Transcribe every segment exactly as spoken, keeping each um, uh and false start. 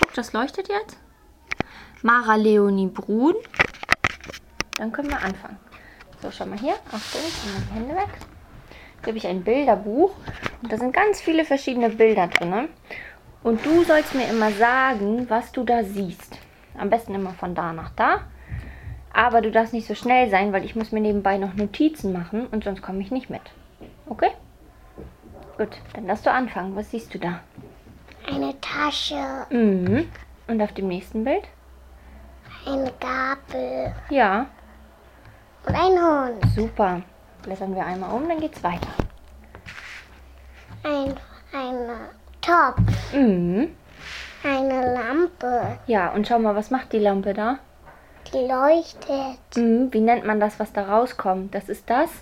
Guck, das leuchtet jetzt. Mara Leonie Brun. Dann können wir anfangen. So, schau mal hier. Achtung, ich nehme die Hände weg. Hier habe ich ein Bilderbuch. Und da sind ganz viele verschiedene Bilder drin. Und du sollst mir immer sagen, was du da siehst. Am besten immer von da nach da. Aber du darfst nicht so schnell sein, weil ich muss mir nebenbei noch Notizen machen und sonst komme ich nicht mit. Okay? Gut, dann darfst du anfangen. Was siehst du da? Eine Tasche, Mhm. Und auf dem nächsten Bild? eine Gabel Ja, und ein Hund. super. Blättern wir einmal um, dann geht's weiter. Ein, ein Topf, Mhm. eine Lampe, Ja, und schau mal, was macht die Lampe da? die leuchtet. Mhm. Wie nennt man das, was da rauskommt? Das ist das?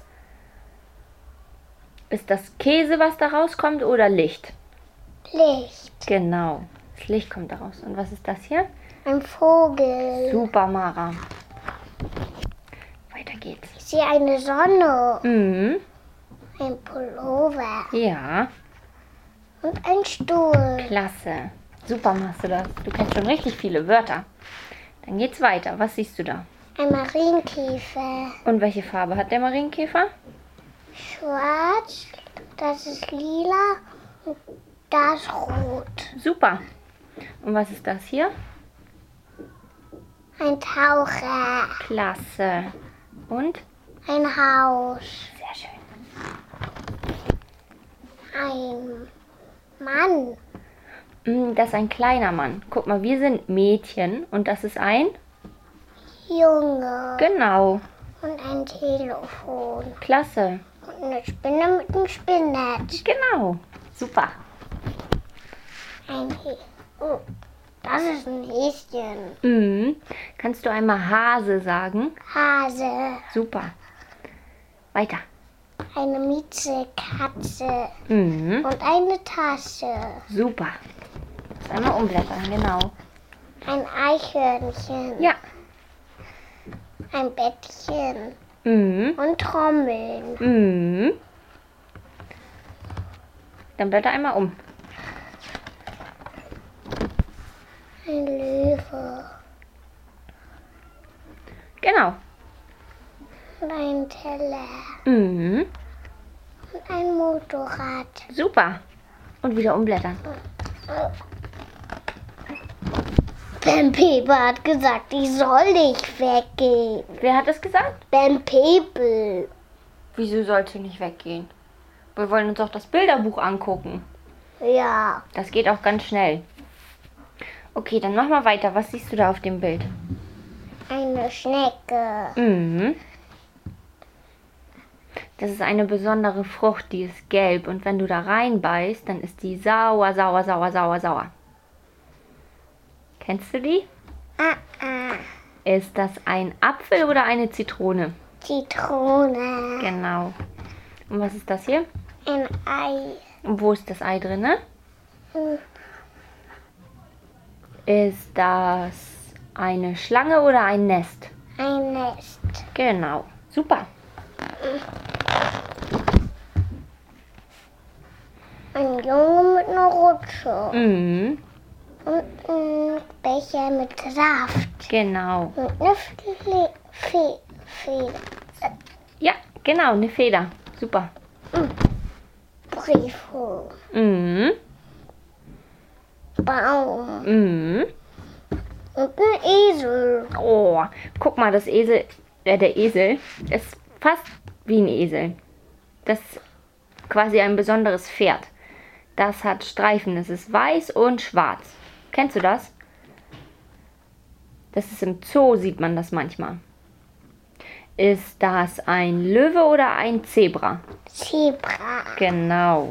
Ist das Käse, was da rauskommt, oder Licht? Licht, Genau, das Licht kommt da raus. Und was ist das hier? ein Vogel. Super, Mara. Weiter geht's. Ich sehe eine Sonne, Mhm. ein Pullover Ja, und ein Stuhl. klasse. Super machst du das. Du kennst schon richtig viele Wörter. Dann geht's weiter. Was siehst du da? Ein Marienkäfer, Und welche Farbe hat der Marienkäfer? schwarz, das ist lila und das ist rot. Super. Und was ist das hier? Ein Taucher, Klasse. Und? ein Haus, Sehr schön. ein Mann, Mm, Das ist ein kleiner Mann. Guck mal, wir sind Mädchen und das ist ein? Junge Genau. und ein Telefon Klasse. und eine Spinne mit einem Spinnnetz. Genau. Super. Ein He oh, das ist ein Häschen. Mhm. Kannst du einmal Hase sagen? Hase, Super. Weiter. eine Miezekatze Mhm. und eine Tasse. Super. Jetzt einmal umblättern, genau. Ein Eichhörnchen, Ja. ein Bettchen Mhm. und Trommeln. Mhm. Dann blätter einmal um. Ein Löwe Genau. und ein Teller Mhm. und ein Motorrad. Super. Und wieder umblättern. Ben Pepe hat gesagt, ich soll nicht weggehen. Wer hat das gesagt? Ben Pepe. Wieso sollst du nicht weggehen? Wir wollen uns auch das Bilderbuch angucken. Ja, Das geht auch ganz schnell. Okay, dann mach mal weiter. Was siehst du da auf dem Bild? eine Schnecke. Mhm. Das ist eine besondere Frucht, die ist gelb. Und wenn du da reinbeißt, dann ist die sauer, sauer, sauer, sauer, sauer. Kennst du die? Ah, ah. Ist das ein Apfel oder eine Zitrone? Zitrone. Genau. Und was ist das hier? Ein Ei. Und wo ist das Ei drinne? Hm, Ist das eine Schlange oder ein Nest? Ein Nest. Genau. Super. Ein Junge mit einer Rutsche. Mhm. Und ein Becher mit Saft. Genau. Und eine Fle Fe Feder. Ja, genau, eine Feder. Super. Briefe. Mhm. Baum. Mhm. Und ein Esel. Oh, guck mal, das Esel, äh, der Esel ist fast wie ein Esel. Das ist quasi ein besonderes Pferd. Das hat Streifen. Es ist weiß und schwarz. Kennst du das? Das ist im Zoo, sieht man das manchmal. Ist das ein Löwe oder ein Zebra? Zebra. Genau.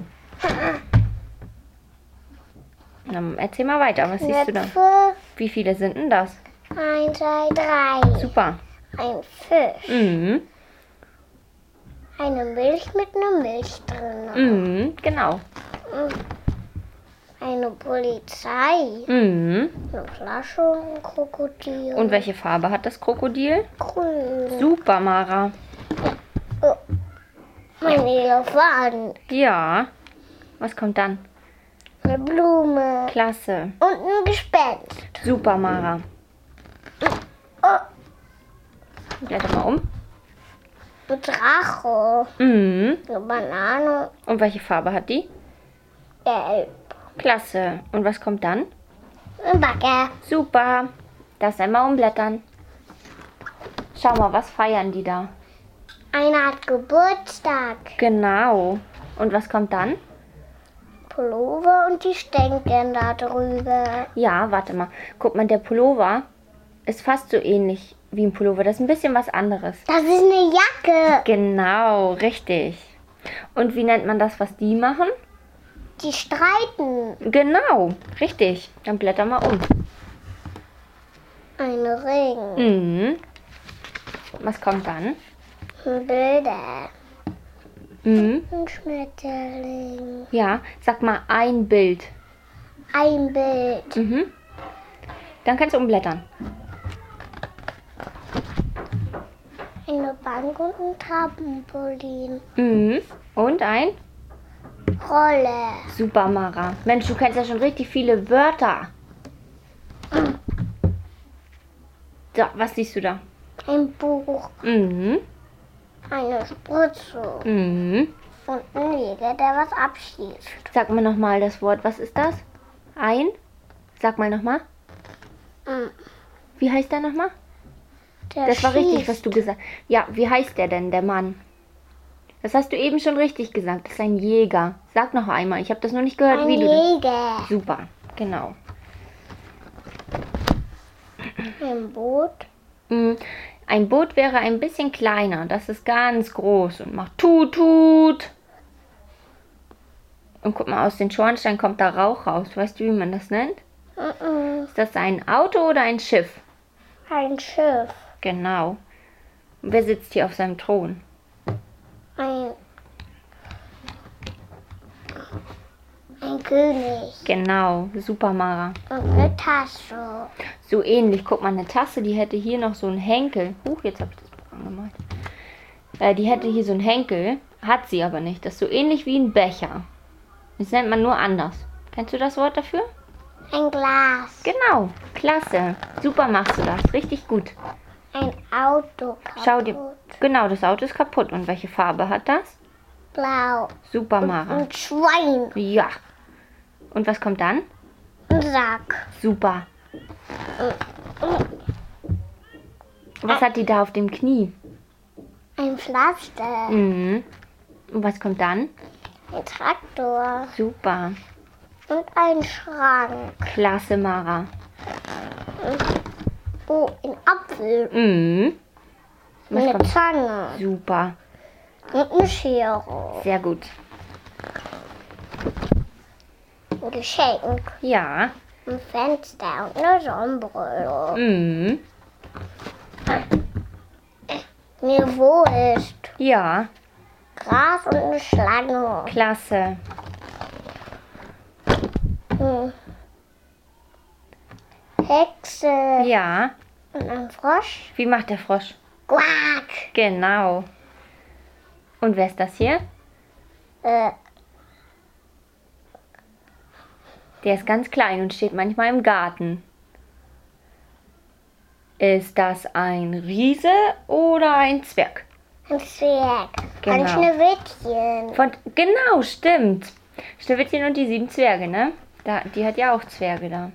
Dann erzähl mal weiter. Was siehst du da? Näpfe. Wie viele sind denn das? Eins, zwei, drei. Super. Ein Fisch. Mhm. Eine Milch mit einer Milch drin. Mhm. Genau. Eine Polizei. Mhm. Eine Flasche und ein Krokodil. Und welche Farbe hat das Krokodil? Grün. Super, Mara. Mein Elefant. Ja. Was kommt dann? Eine Blume. Klasse. Und ein Gespenst. Super, Mara. Oh, Blätter mal um. ein Drache. Mhm. Eine Banane. Und welche Farbe hat die? Gelb. Klasse. Und was kommt dann? Ein Bagger. Super. Das einmal umblättern. Schau mal, was feiern die da? Einer hat Geburtstag. Genau. Und was kommt dann? Pullover und die Stänkchen da drüber. Ja, warte mal. Guck mal, der Pullover ist fast so ähnlich wie ein Pullover. Das ist ein bisschen was anderes. Das ist eine Jacke. Genau, richtig. Und wie nennt man das, was die machen? Die streiten. Genau, richtig. Dann blätter mal um. Ein Ring. Mhm. Was kommt dann? Bilder. Mhm. Ein Schmetterling. Ja, sag mal ein Bild. Ein Bild. Mhm. Dann kannst du umblättern. Eine Bank und ein Trampolin. Mhm. Und ein? Rolle. Super, Mara. Mensch, du kennst ja schon richtig viele Wörter. So, was siehst du da? Ein Buch. Mhm. Eine Spritze. Mhm. Und ein Jäger, der was abschießt. Sag mal nochmal das Wort. Was ist das? Ein? Sag mal nochmal. Mm. Wie heißt der nochmal? Der Das war richtig, schießt. was du gesagt hast. Ja, wie heißt der denn, der Mann? Das hast du eben schon richtig gesagt. Das ist ein Jäger. Sag noch einmal. Ich habe das nur nicht gehört, Ein wie du das... Jäger. Super, genau. Ein Boot. Mm, Ein Boot wäre ein bisschen kleiner. Das ist ganz groß und macht tut, tut. Und guck mal, aus den Schornstein kommt da Rauch raus. Weißt du, wie man das nennt? Mm-mm. Ist das ein Auto oder ein Schiff? Ein Schiff. Genau. Und wer sitzt hier auf seinem Thron? Ein, ein König. Genau, super, Mara. Und eine Tasse. So ähnlich. Guck mal, eine Tasse, die hätte hier noch so einen Henkel. Huch, jetzt habe ich das Buch angemalt. Äh, die hätte hier so einen Henkel, hat sie aber nicht. Das ist so ähnlich wie ein Becher. Das nennt man nur anders. Kennst du das Wort dafür? Ein Glas. Genau, klasse. Super machst du das, richtig gut. Ein Auto kaputt. Schau dir. Genau, das Auto ist kaputt. Und welche Farbe hat das? Blau. Super, Mara. Ein Schwein. Ja. Und was kommt dann? Ein Sack. Super. Was hat die da auf dem Knie? Ein Pflaster. Mhm. Und was kommt dann? Ein Traktor. Super. Und ein Schrank. Klasse, Mara. Oh, ein Apfel. Mhm. Was Eine kommt? Zange. Super. Und eine Schere. Sehr gut. Ein Geschenk. Ja. Ein Fenster und eine Sonnenbrille. Mhm. Eine Wurst. Ja. Gras und eine Schlange. Klasse. Hm. Hexe. Ja. Und ein Frosch. Wie macht der Frosch? Quack. Genau. Und wer ist das hier? Äh, Der ist ganz klein und steht manchmal im Garten. Ist das ein Riese oder ein Zwerg? ein Zwerg. Genau. Ein Schneewittchen. Von, genau, stimmt. Schneewittchen und die sieben Zwerge, ne? Da, die hat ja auch Zwerge da.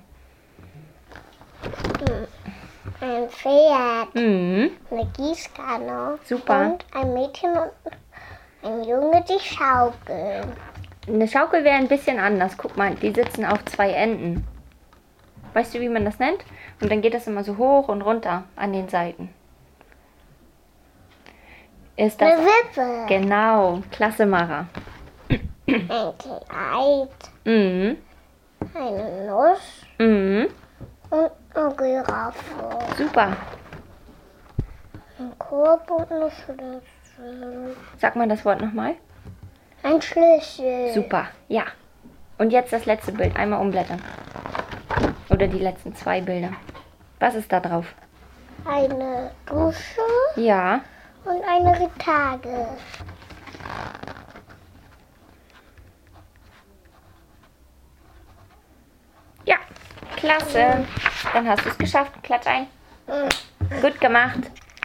Ein Pferd. Mhm. Eine Gießkanne. Super. Und ein Mädchen und ein Junge, die schaukeln. Eine Schaukel wäre ein bisschen anders. Guck mal, die sitzen auf zwei Enden. Weißt du, wie man das nennt? Und dann geht das immer so hoch und runter an den Seiten. Ist das... Eine Wippe. Genau. Klasse, Mara. Ein Kleid. Mhm. Eine Nuss. Mhm. Und eine Giraffe. Super. Ein Korb und eine Schlüssel. Sag mal das Wort nochmal. Ein Schlüssel. Super. Ja. Und jetzt das letzte Bild. Einmal umblättern. Oder die letzten zwei Bilder. Was ist da drauf? Eine Dusche Ja. und eine Retage. Klasse. Dann hast du es geschafft. Klatsch ein. Gut gemacht.